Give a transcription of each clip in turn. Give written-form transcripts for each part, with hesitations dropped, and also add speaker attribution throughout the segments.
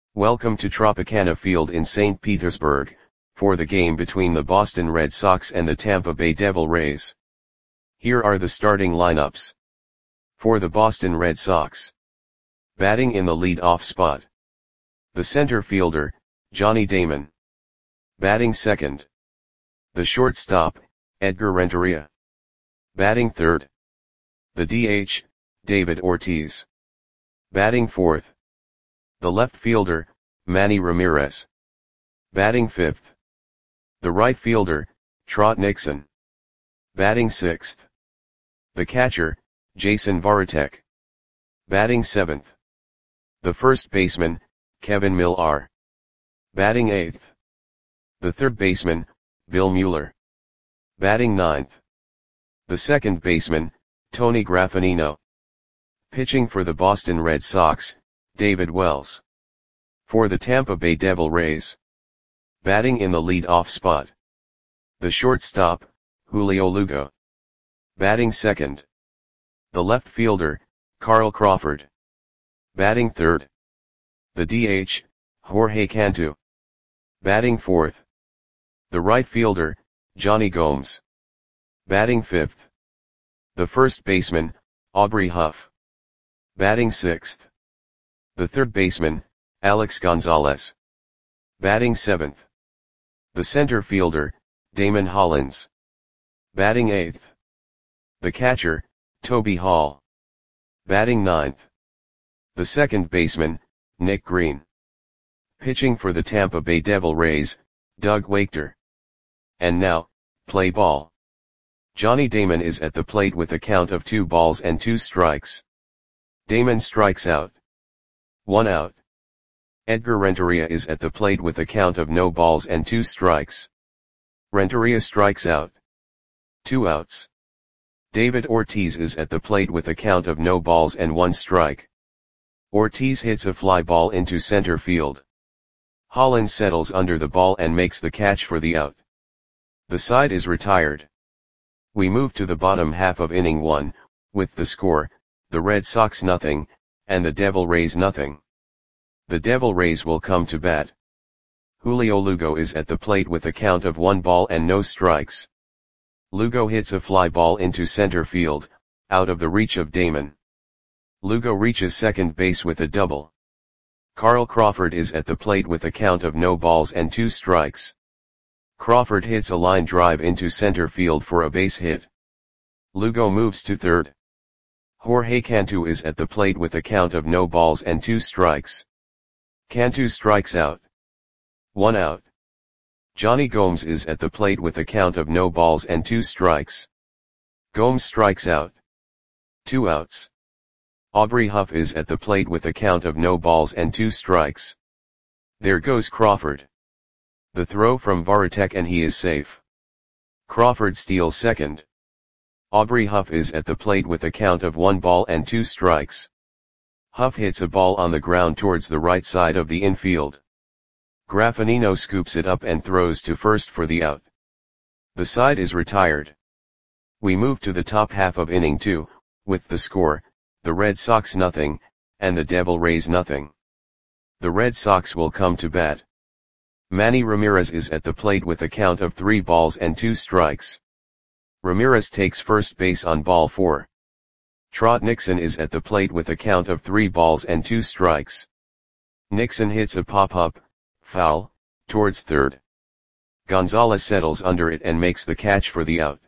Speaker 1: Welcome to Tropicana Field in St. Petersburg, for the game between the Boston Red Sox and the Tampa Bay Devil Rays. Here are the starting lineups. For the Boston Red Sox. Batting in the lead-off spot. The center fielder, Johnny Damon. Batting second. The shortstop, Edgar Renteria. Batting third. The DH, David Ortiz. Batting fourth. The left fielder, Manny Ramirez. Batting fifth. The right fielder, Trot Nixon. Batting sixth. The catcher, Jason Varitek. Batting seventh. The first baseman, Kevin Millar. Batting eighth. The third baseman, Bill Mueller. Batting ninth. The second baseman, Tony Graffagnino. Pitching for the Boston Red Sox, David Wells. For the Tampa Bay Devil Rays. Batting in the lead-off spot. The shortstop, Julio Lugo. Batting second. The left fielder, Carl Crawford. Batting third. The DH, Jorge Cantu. Batting fourth. The right fielder, Johnny Gomes. Batting fifth. The first baseman, Aubrey Huff. Batting sixth. The third baseman, Alex Gonzalez. Batting seventh. The center fielder, Damon Hollins. Batting eighth. The catcher, Toby Hall. Batting ninth. The second baseman, Nick Green. Pitching for the Tampa Bay Devil Rays, Doug Wachter. And now, play ball. Johnny Damon is at the plate with a count of 2 balls and 2 strikes. Damon strikes out. 1 out. Edgar Renteria is at the plate with a count of no balls and 2 strikes. Renteria strikes out. 2 outs. David Ortiz is at the plate with a count of no balls and 1 strike. Ortiz hits a fly ball into center field. Hollins settles under the ball and makes the catch for the out. The side is retired. We move to the bottom half of inning 1, with the score, the Red Sox nothing, and the Devil Rays nothing. The Devil Rays will come to bat. Julio Lugo is at the plate with a count of 1 ball and no strikes. Lugo hits a fly ball into center field, out of the reach of Damon. Lugo reaches second base with a double. Carl Crawford is at the plate with a count of no balls and 2 strikes. Crawford hits a line drive into center field for a base hit. Lugo moves to third. Jorge Cantu is at the plate with a count of no balls and 2 strikes. Cantu strikes out. 1 out. Johnny Gomes is at the plate with a count of no balls and 2 strikes. Gomes strikes out. 2 outs. Aubrey Huff is at the plate with a count of no balls and 2 strikes. There goes Crawford. The throw from Varitek and he is safe. Crawford steals second. Aubrey Huff is at the plate with a count of 1 ball and 2 strikes. Huff hits a ball on the ground towards the right side of the infield. Graffagnino scoops it up and throws to first for the out. The side is retired. We move to the top half of inning 2, with the score, the Red Sox nothing, and the Devil Rays nothing. The Red Sox will come to bat. Manny Ramirez is at the plate with a count of 3 balls and 2 strikes. Ramirez takes first base on ball 4. Trot Nixon is at the plate with a count of 3 balls and 2 strikes. Nixon hits a pop-up, foul, towards third. Gonzalez settles under it and makes the catch for the out.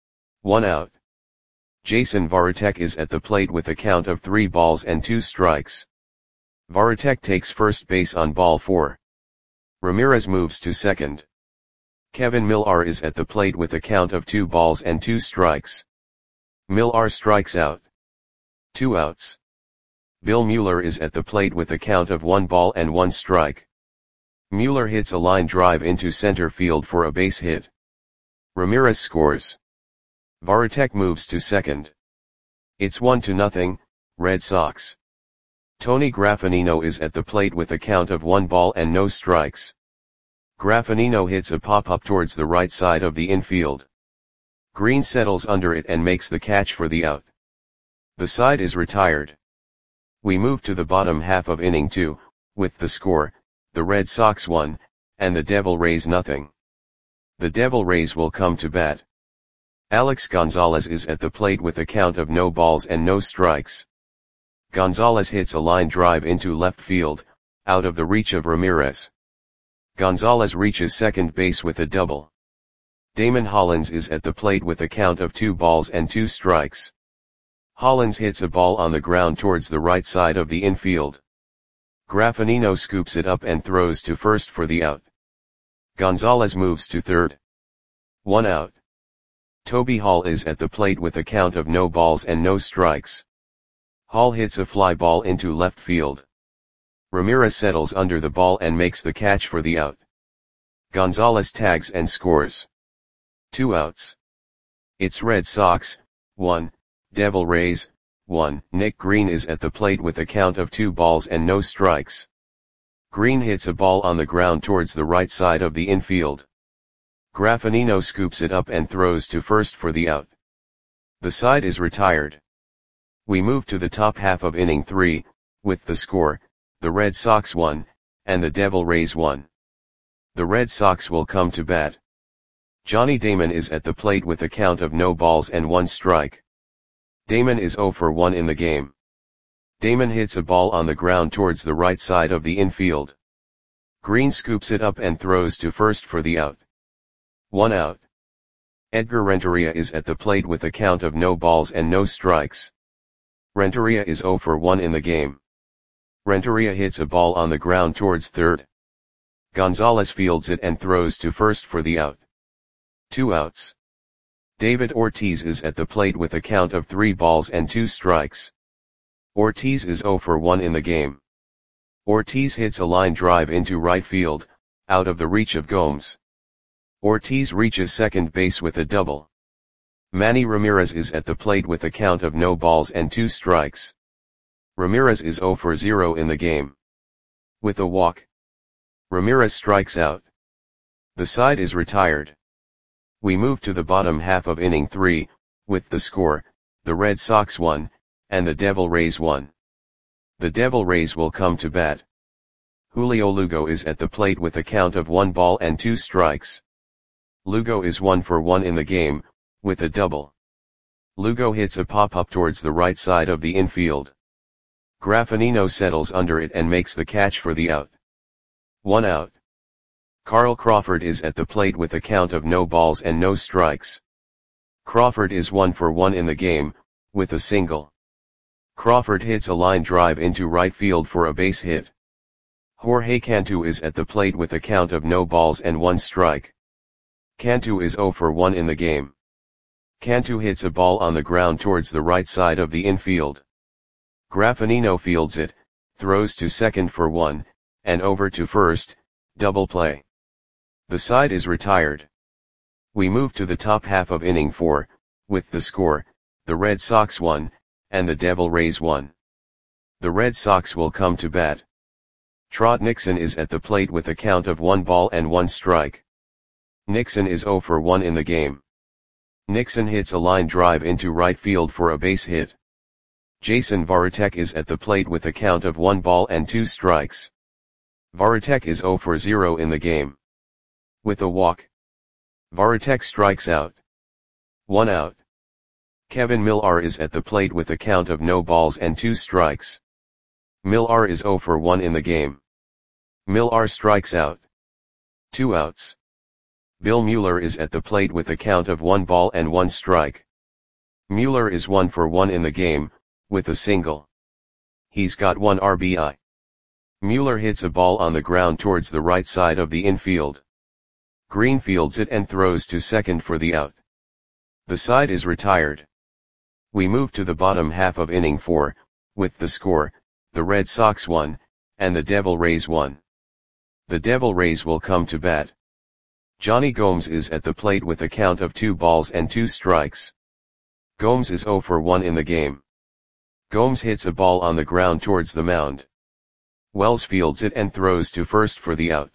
Speaker 1: 1 out. Jason Varitek is at the plate with a count of 3 balls and 2 strikes. Varitek takes first base on ball 4. Ramirez moves to second. Kevin Millar is at the plate with a count of 2 balls and 2 strikes. Millar strikes out. 2 outs. Bill Mueller is at the plate with a count of 1 ball and 1 strike. Mueller hits a line drive into center field for a base hit. Ramirez scores. Varitek moves to second. It's 1-0, Red Sox. Tony Graffagnino is at the plate with a count of 1 ball and no strikes. Graffagnino hits a pop-up towards the right side of the infield. Green settles under it and makes the catch for the out. The side is retired. We move to the bottom half of inning 2, With the score, the Red Sox won, and the Devil Rays nothing. The Devil Rays will come to bat. Alex Gonzalez is at the plate with a count of no balls and no strikes. Gonzalez hits a line drive into left field, out of the reach of Ramirez. Gonzalez reaches second base with a double. Damon Hollins is at the plate with a count of 2 balls and 2 strikes. Hollins hits a ball on the ground towards the right side of the infield. Graffinino scoops it up and throws to first for the out. Gonzalez moves to third. 1 out. Toby Hall is at the plate with a count of no balls and no strikes. Hall hits a fly ball into left field. Ramirez settles under the ball and makes the catch for the out. Gonzalez tags and scores. 2 outs. It's Red Sox, 1, Devil Rays, 1. Nick Green is at the plate with a count of 2 balls and no strikes. Green hits a ball on the ground towards the right side of the infield. Graffinino scoops it up and throws to first for the out. The side is retired. We move to the top half of inning 3, with the score, the Red Sox won, and the Devil Rays won. The Red Sox will come to bat. Johnny Damon is at the plate with a count of no balls and 1 strike. Damon is 0 for 1 in the game. Damon hits a ball on the ground towards the right side of the infield. Green scoops it up and throws to first for the out. 1 out. Edgar Renteria is at the plate with a count of no balls and no strikes. Renteria is 0 for 1 in the game. Renteria hits a ball on the ground towards third. Gonzalez fields it and throws to first for the out. 2 outs. David Ortiz is at the plate with a count of 3 balls and 2 strikes. Ortiz is 0 for 1 in the game. Ortiz hits a line drive into right field, out of the reach of Gomes. Ortiz reaches second base with a double. Manny Ramirez is at the plate with a count of no balls and 2 strikes. Ramirez is 0 for 0 in the game. With a walk, Ramirez strikes out. The side is retired. We move to the bottom half of inning 3, with the score, the Red Sox won, and the Devil Rays won. The Devil Rays will come to bat. Julio Lugo is at the plate with a count of 1 ball and 2 strikes. Lugo is 1 for 1 in the game, with a double. Lugo hits a pop-up towards the right side of the infield. Graffinino settles under it and makes the catch for the out. 1 out. Carl Crawford is at the plate with a count of no balls and no strikes. Crawford is 1 for 1 in the game, with a single. Crawford hits a line drive into right field for a base hit. Jorge Cantu is at the plate with a count of no balls and 1 strike. Cantu is 0 for 1 in the game. Cantu hits a ball on the ground towards the right side of the infield. Graffinino fields it, throws to second for 1, and over to first, double play. The side is retired. We move to the top half of inning 4, with the score, the Red Sox won, and the Devil Rays won. The Red Sox will come to bat. Trot Nixon is at the plate with a count of 1 ball and 1 strike. Nixon is 0 for 1 in the game. Nixon hits a line drive into right field for a base hit. Jason Varitek is at the plate with a count of 1 ball and 2 strikes. Varitek is 0 for 0 in the game. With a walk, Varitek strikes out. 1 out. Kevin Millar is at the plate with a count of no balls and 2 strikes. Millar is 0 for 1 in the game. Millar strikes out. 2 outs. Bill Mueller is at the plate with a count of 1 ball and 1 strike. Mueller is 1 for 1 in the game, with a single. He's got 1 RBI. Mueller hits a ball on the ground towards the right side of the infield. Green fields it and throws to second for the out. The side is retired. We move to the bottom half of inning 4, with the score, the Red Sox won, and the Devil Rays won. The Devil Rays will come to bat. Johnny Gomes is at the plate with a count of 2 balls and 2 strikes. Gomes is 0 for 1 in the game. Gomes hits a ball on the ground towards the mound. Wells fields it and throws to first for the out.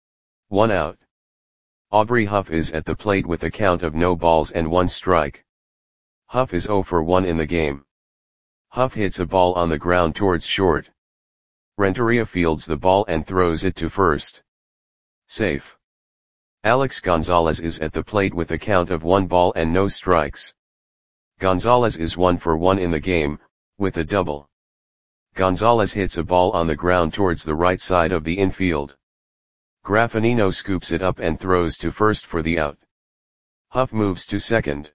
Speaker 1: 1 out. Aubrey Huff is at the plate with a count of no balls and 1 strike. Huff is 0 for 1 in the game. Huff hits a ball on the ground towards short. Renteria fields the ball and throws it to first. Safe. Alex Gonzalez is at the plate with a count of 1 ball and no strikes. Gonzalez is 1 for 1 in the game, with a double. Gonzalez hits a ball on the ground towards the right side of the infield. Graffinino scoops it up and throws to first for the out. Huff moves to second.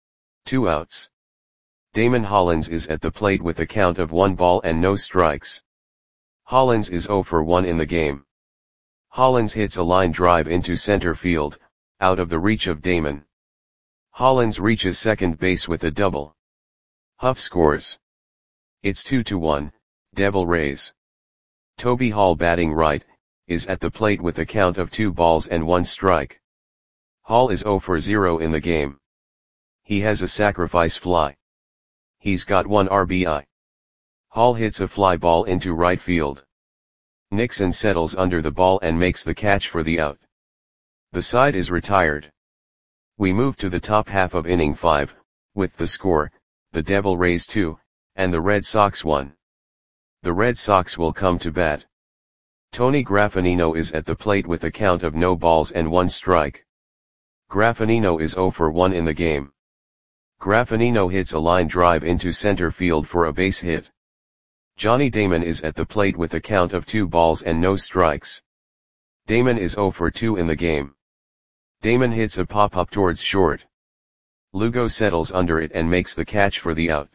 Speaker 1: 2 outs. Damon Hollins is at the plate with a count of 1 ball and no strikes. Hollins is 0 for 1 in the game. Hollins hits a line drive into center field, out of the reach of Damon. Hollins reaches second base with a double. Huff scores. It's 2-1, Devil Rays. Toby Hall, batting right, is at the plate with a count of 2 balls and 1 strike. Hall is 0 for 0 in the game. He has a sacrifice fly. He's got 1 RBI. Hall hits a fly ball into right field. Nixon settles under the ball and makes the catch for the out. The side is retired. We move to the top half of inning 5, with the score, the Devil Rays 2, and the Red Sox 1. The Red Sox will come to bat. Tony Graffinino is at the plate with a count of no balls and 1 strike. Graffinino is 0 for 1 in the game. Graffinino hits a line drive into center field for a base hit. Johnny Damon is at the plate with a count of 2 balls and no strikes. Damon is 0 for 2 in the game. Damon hits a pop-up towards short. Lugo settles under it and makes the catch for the out.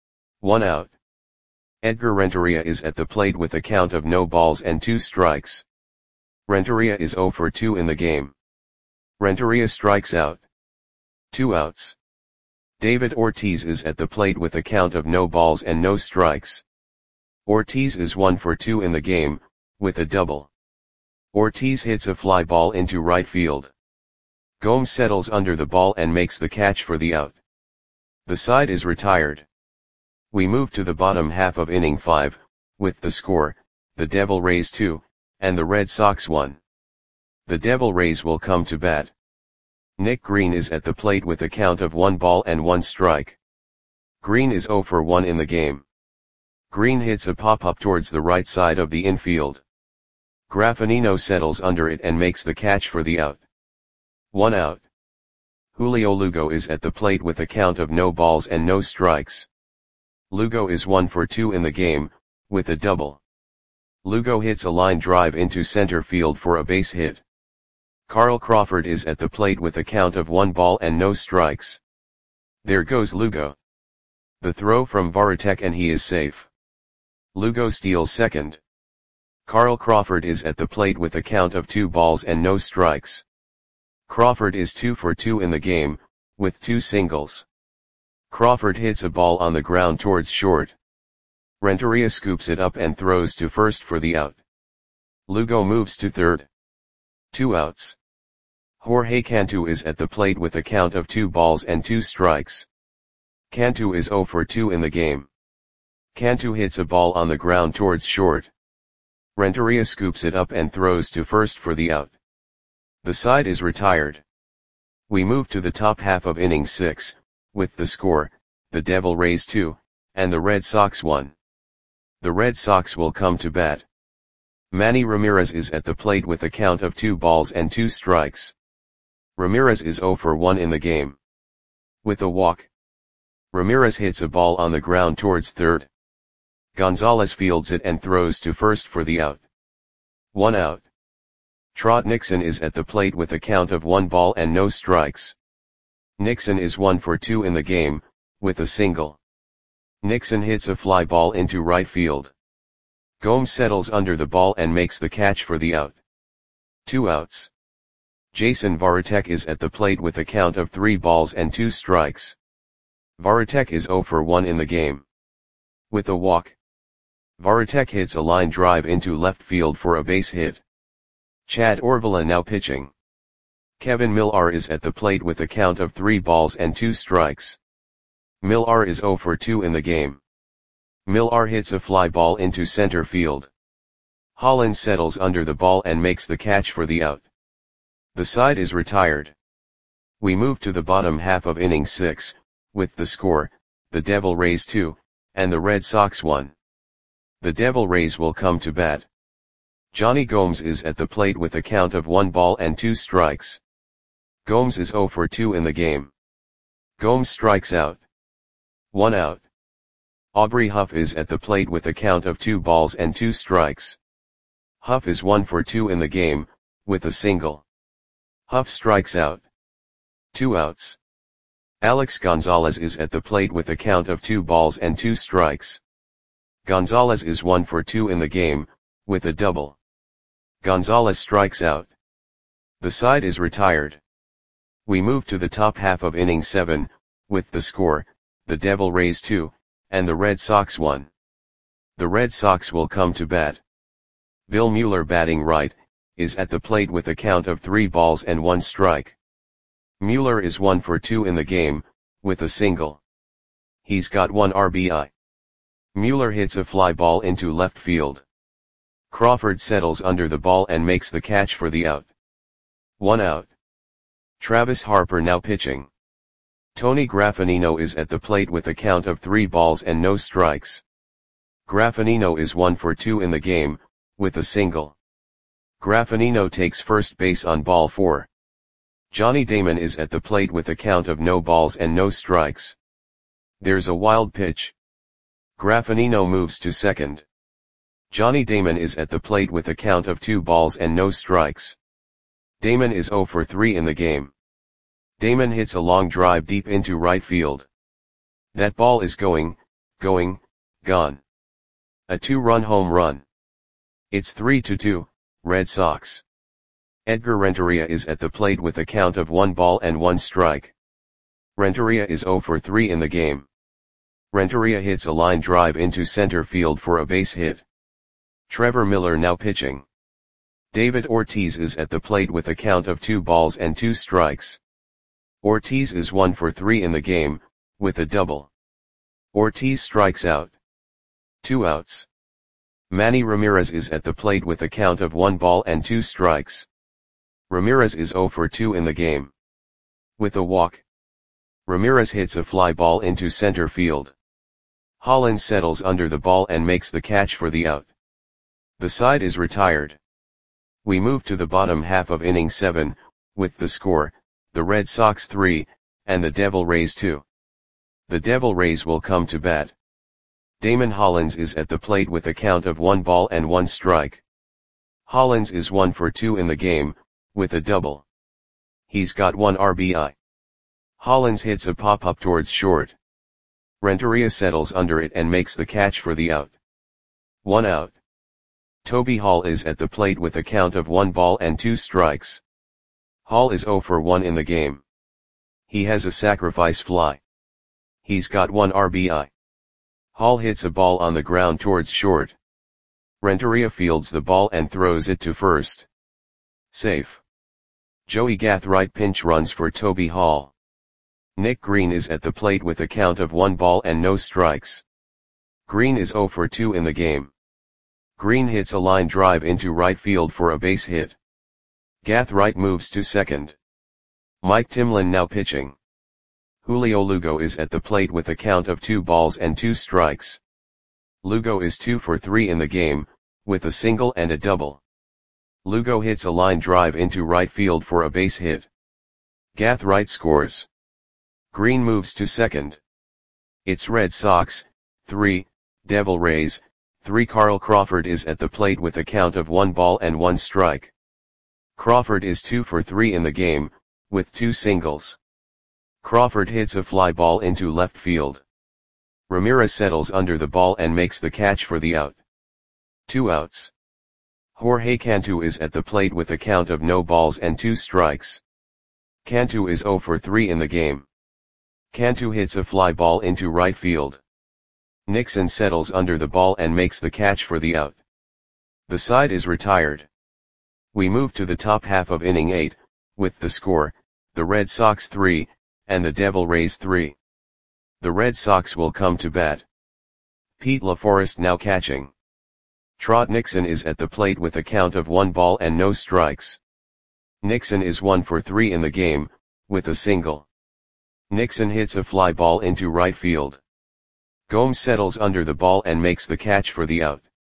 Speaker 1: 1 out. Edgar Renteria is at the plate with a count of no balls and 2 strikes. Renteria is 0 for 2 in the game. Renteria strikes out. 2 outs. David Ortiz is at the plate with a count of no balls and no strikes. Ortiz is 1 for 2 in the game, with a double. Ortiz hits a fly ball into right field. Gomes settles under the ball and makes the catch for the out. The side is retired. We move to the bottom half of inning 5, with the score, the Devil Rays 2, and the Red Sox 1. The Devil Rays will come to bat. Nick Green is at the plate with a count of 1 ball and 1 strike. Green is 0 for 1 in the game. Green hits a pop-up towards the right side of the infield. Graffinino settles under it and makes the catch for the out. 1 out. Julio Lugo is at the plate with a count of no balls and no strikes. Lugo is 1 for 2 in the game, with a double. Lugo hits a line drive into center field for a base hit. Carl Crawford is at the plate with a count of 1 ball and no strikes. There goes Lugo. The throw from Varitek and he is safe. Lugo steals second. Carl Crawford is at the plate with a count of 2 balls and no strikes. Crawford is 2 for 2 in the game, with 2 singles. Crawford hits a ball on the ground towards short. Renteria scoops it up and throws to first for the out. Lugo moves to third. 2 outs. Jorge Cantu is at the plate with a count of 2 balls and 2 strikes. Cantu is 0 for 2 in the game. Cantu hits a ball on the ground towards short. Renteria scoops it up and throws to first for the out. The side is retired. We move to the top half of inning 6, with the score, the Devil Rays 2, and the Red Sox 1. The Red Sox will come to bat. Manny Ramirez is at the plate with a count of 2 balls and 2 strikes. Ramirez is 0 for 1 in the game. With a walk. Ramirez hits a ball on the ground towards third. Gonzalez fields it and throws to first for the out. 1 out. Trot Nixon is at the plate with a count of 1 ball and no strikes. Nixon is 1 for 2 in the game, with a single. Nixon hits a fly ball into right field. Gomes settles under the ball and makes the catch for the out. 2 outs. Jason Varitek is at the plate with a count of 3 balls and 2 strikes. Varitek is 0 for 1 in the game. With a walk. Varitek hits a line drive into left field for a base hit. Chad Orvilla now pitching. Kevin Millar is at the plate with a count of 3 balls and 2 strikes. Millar is 0 for 2 in the game. Millar hits a fly ball into center field. Hollins settles under the ball and makes the catch for the out. The side is retired. We move to the bottom half of inning 6, with the score, the Devil Rays 2, and the Red Sox 1. The Devil Rays will come to bat. Johnny Gomes is at the plate with a count of 1 ball and 2 strikes. Gomes is 0 for 2 in the game. Gomes strikes out. 1 out. Aubrey Huff is at the plate with a count of 2 balls and 2 strikes. Huff is 1 for 2 in the game, with a single. Huff strikes out. 2 outs. Alex Gonzalez is at the plate with a count of 2 balls and 2 strikes. Gonzalez is 1 for 2 in the game, with a double. Gonzalez strikes out. The side is retired. We move to the top half of inning 7, with the score, the Devil Rays 2, and the Red Sox 1. The Red Sox will come to bat. Bill Mueller, batting right, is at the plate with a count of 3 balls and 1 strike. Mueller is 1 for 2 in the game, with a single. He's got 1 RBI. Mueller hits a fly ball into left field. Crawford settles under the ball and makes the catch for the out. 1 out. Travis Harper now pitching. Tony Graffanino is at the plate with a count of 3 balls and no strikes. Graffanino is 1 for 2 in the game, with a single. Graffanino takes first base on ball 4. Johnny Damon is at the plate with a count of no balls and no strikes. There's a wild pitch. Graffanino moves to second. Johnny Damon is at the plate with a count of 2 balls and no strikes. Damon is 0 for 3 in the game. Damon hits a long drive deep into right field. That ball is gone. A 2-run home run. It's 3-2, Red Sox. Edgar Renteria is at the plate with a count of 1 ball and 1 strike. Renteria is 0 for 3 in the game. Renteria hits a line drive into center field for a base hit. Trevor Miller now pitching. David Ortiz is at the plate with a count of 2 balls and 2 strikes. Ortiz is 1 for 3 in the game, with a double. Ortiz strikes out. 2 outs. Manny Ramirez is at the plate with a count of 1 ball and 2 strikes. Ramirez is 0 for 2 in the game. With a walk. Ramirez hits a fly ball into center field. Hollins settles under the ball and makes the catch for the out. The side is retired. We move to the bottom half of inning 7, with the score, the Red Sox 3, and the Devil Rays 2. The Devil Rays will come to bat. Damon Hollins is at the plate with a count of 1 ball and 1 strike. Hollins is 1 for 2 in the game, with a double. He's got 1 RBI. Hollins hits a pop-up towards short. Renteria settles under it and makes the catch for the out. 1 out. Toby Hall is at the plate with a count of 1 ball and 2 strikes. Hall is 0 for 1 in the game. He has a sacrifice fly. He's got 1 RBI. Hall hits a ball on the ground towards short. Renteria fields the ball and throws it to first. Safe. Joey Gathright pinch runs for Toby Hall. Nick Green is at the plate with a count of 1 ball and no strikes. Green is 0 for 2 in the game. Green hits a line drive into right field for a base hit. Gathright moves to second. Mike Timlin now pitching. Julio Lugo is at the plate with a count of 2 balls and 2 strikes. Lugo is 2 for 3 in the game, with a single and a double. Lugo hits a line drive into right field for a base hit. Gathright scores. Green moves to second. It's Red Sox 3, Devil Rays 3. Carl Crawford is at the plate with a count of 1 ball and 1 strike. Crawford is 2 for 3 in the game, with 2 singles. Crawford hits a fly ball into left field. Ramirez settles under the ball and makes the catch for the out. 2 outs. Jorge Cantu is at the plate with a count of no balls and 2 strikes. Cantu is 0 for 3 in the game. Cantu hits a fly ball into right field. Nixon settles under the ball and makes the catch for the out. The side is retired. We move to the top half of inning 8, with the score, the Red Sox 3, and the Devil Rays 3. The Red Sox will come to bat. Pete LaForest now catching. Trot Nixon is at the plate with a count of 1 ball and no strikes. Nixon is 1 for 3 in the game, with a single. Nixon hits a fly ball into right field. Gomes settles under the ball and makes the catch for the out.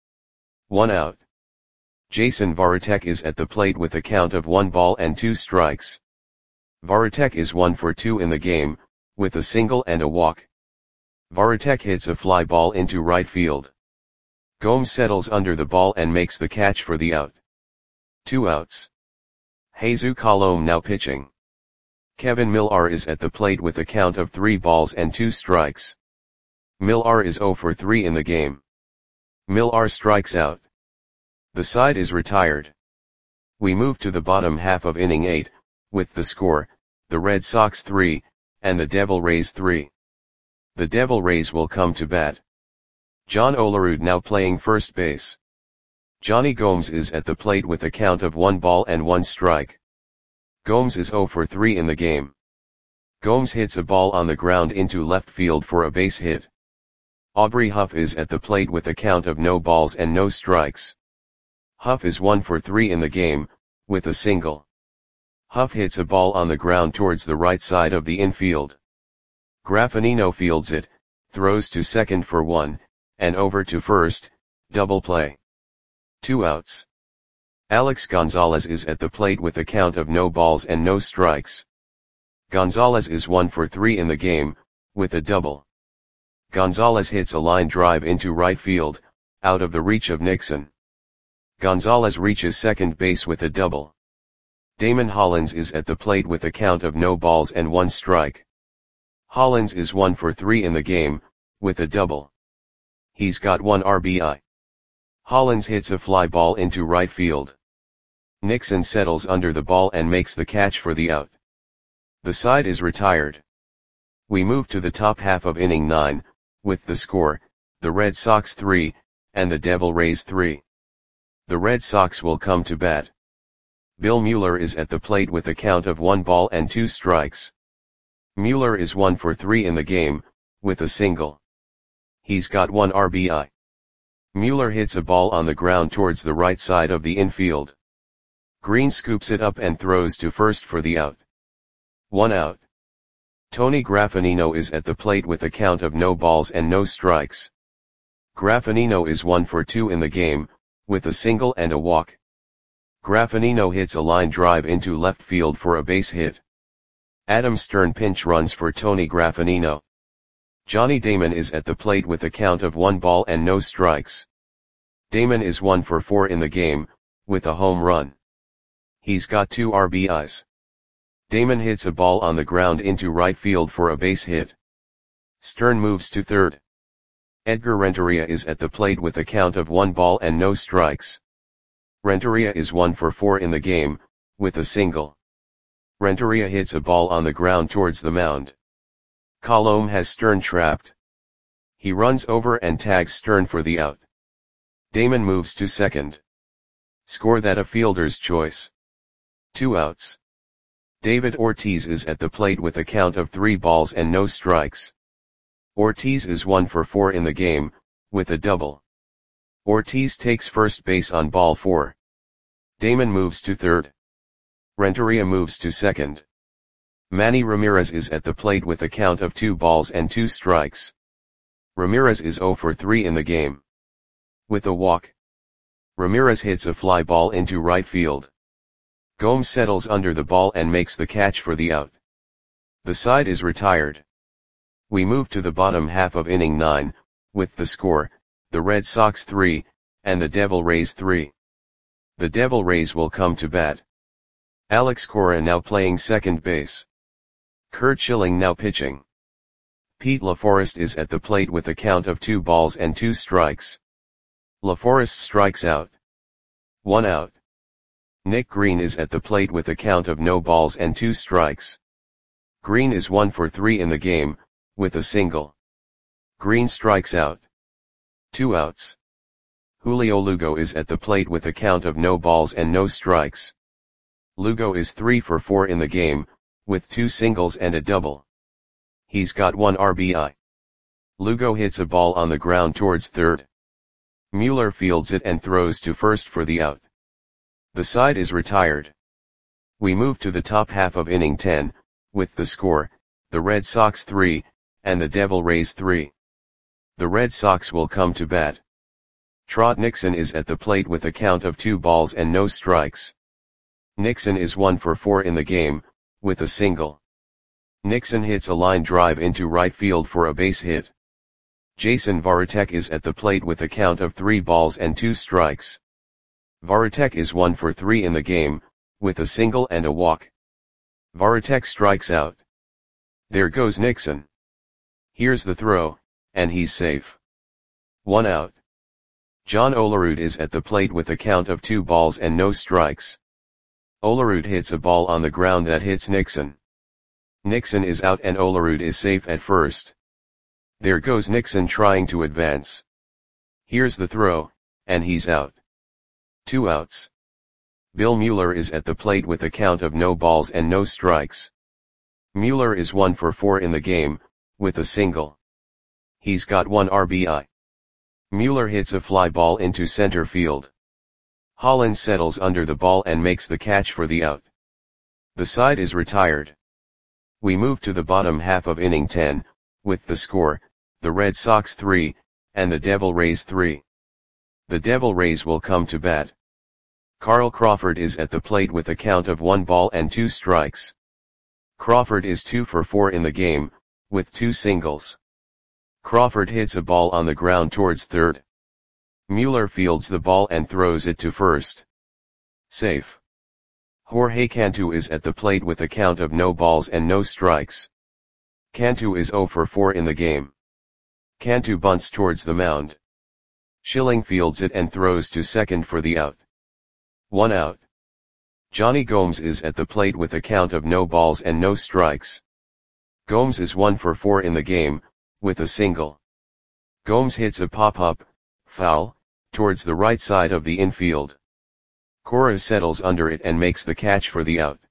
Speaker 1: 1 out. Jason Varitek is at the plate with a count of 1 ball and 2 strikes. Varitek is 1 for 2 in the game, with a single and a walk. Varitek hits a fly ball into right field. Gomes settles under the ball and makes the catch for the out. 2 outs. Jesus Colome now pitching. Kevin Millar is at the plate with a count of 3 balls and 2 strikes. Millar is 0 for 3 in the game. Millar strikes out. The side is retired. We move to the bottom half of inning 8, with the score, the Red Sox 3, and the Devil Rays 3. The Devil Rays will come to bat. John Olerud now playing first base. Johnny Gomes is at the plate with a count of 1 ball and 1 strike. Gomes is 0 for 3 in the game. Gomes hits a ball on the ground into left field for a base hit. Aubrey Huff is at the plate with a count of no balls and no strikes. Huff is 1 for 3 in the game, with a single. Huff hits a ball on the ground towards the right side of the infield. Graffinino fields it, throws to second for 1, and over to first, double play. 2 outs. Alex Gonzalez is at the plate with a count of no balls and no strikes. Gonzalez is 1 for 3 in the game, with a double. Gonzalez hits a line drive into right field, out of the reach of Nixon. Gonzalez reaches second base with a double. Damon Hollins is at the plate with a count of no balls and 1 strike. Hollins is 1 for 3 in the game, with a double. He's got 1 RBI. Hollins hits a fly ball into right field. Nixon settles under the ball and makes the catch for the out. The side is retired. We move to the top half of inning 9, with the score, the Red Sox 3, and the Devil Rays 3. The Red Sox will come to bat. Bill Mueller is at the plate with a count of 1 ball and 2 strikes. Mueller is 1 for 3 in the game, with a single. He's got 1 RBI. Mueller hits a ball on the ground towards the right side of the infield. Green scoops it up and throws to first for the out. 1 out. Tony Graffinino is at the plate with a count of no balls and no strikes. Graffinino is 1 for 2 in the game, with a single and a walk. Graffinino hits a line drive into left field for a base hit. Adam Stern pinch runs for Tony Graffinino. Johnny Damon is at the plate with a count of 1 ball and no strikes. Damon is 1 for 4 in the game, with a home run. He's got 2 RBIs. Damon hits a ball on the ground into right field for a base hit. Stern moves to third. Edgar Renteria is at the plate with a count of 1 ball and no strikes. Renteria is 1 for 4 in the game, with a single. Renteria hits a ball on the ground towards the mound. Colome has Stern trapped. He runs over and tags Stern for the out. Damon moves to second. Score that a fielder's choice. 2 outs. David Ortiz is at the plate with a count of 3 balls and no strikes. Ortiz is 1 for 4 in the game, with a double. Ortiz takes first base on ball 4. Damon moves to third. Renteria moves to second. Manny Ramirez is at the plate with a count of 2 balls and 2 strikes. Ramirez is 0 for 3 in the game. With a walk. Ramirez hits a fly ball into right field. Gomes settles under the ball and makes the catch for the out. The side is retired. We move to the bottom half of inning 9, with the score, the Red Sox 3, and the Devil Rays 3. The Devil Rays will come to bat. Alex Cora now playing second base. Curt Schilling now pitching. Pete LaForest is at the plate with a count of 2 balls and 2 strikes. LaForest strikes out. 1 out. Nick Green is at the plate with a count of no balls and 2 strikes. Green is 1 for 3 in the game, with a single. Green strikes out. 2 outs. Julio Lugo is at the plate with a count of no balls and no strikes. Lugo is 3 for 4 in the game, with 2 singles and a double. He's got 1 RBI. Lugo hits a ball on the ground towards third. Mueller fields it and throws to first for the out. The side is retired. We move to the top half of inning 10, with the score, the Red Sox 3, and the Devil Rays 3. The Red Sox will come to bat. Trot Nixon is at the plate with a count of 2 balls and no strikes. Nixon is 1 for 4 in the game, with a single. Nixon hits a line drive into right field for a base hit. Jason Varitek is at the plate with a count of 3 balls and 2 strikes. Varitek is 1 for 3 in the game, with a single and a walk. Varitek strikes out. There goes Nixon. Here's the throw, and he's safe. 1 out. John Olerud is at the plate with a count of 2 balls and no strikes. Olerud hits a ball on the ground that hits Nixon. Nixon is out and Olerud is safe at first. There goes Nixon trying to advance. Here's the throw, and he's out. 2 outs. Bill Mueller is at the plate with a count of no balls and no strikes. Mueller is 1 for 4 in the game, with a single. He's got 1 RBI. Mueller hits a fly ball into center field. Hollins settles under the ball and makes the catch for the out. The side is retired. We move to the bottom half of inning 10, with the score, the Red Sox 3, and the Devil Rays 3. The Devil Rays will come to bat. Carl Crawford is at the plate with a count of 1 ball and 2 strikes. Crawford is 2 for 4 in the game, with 2 singles. Crawford hits a ball on the ground towards third. Mueller fields the ball and throws it to first. Safe. Jorge Cantu is at the plate with a count of no balls and no strikes. Cantu is 0 for 4 in the game. Cantu bunts towards the mound. Schilling fields it and throws to second for the out. 1 out. Johnny Gomes is at the plate with a count of no balls and no strikes. Gomes is 1 for 4 in the game, with a single. Gomes hits a pop-up, foul, towards the right side of the infield. Cora settles under it and makes the catch for the out.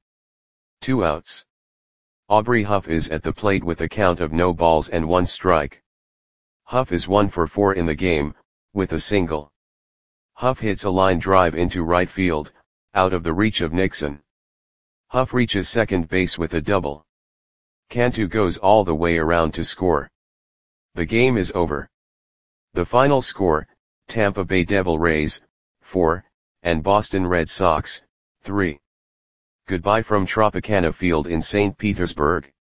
Speaker 1: 2 outs. Aubrey Huff is at the plate with a count of no balls and 1 strike. Huff is 1 for 4 in the game, with a single. Huff hits a line drive into right field, out of the reach of Nixon. Huff reaches second base with a double. Cantu goes all the way around to score. The game is over. The final score, Tampa Bay Devil Rays, 4, and Boston Red Sox, 3. Goodbye from Tropicana Field in St. Petersburg.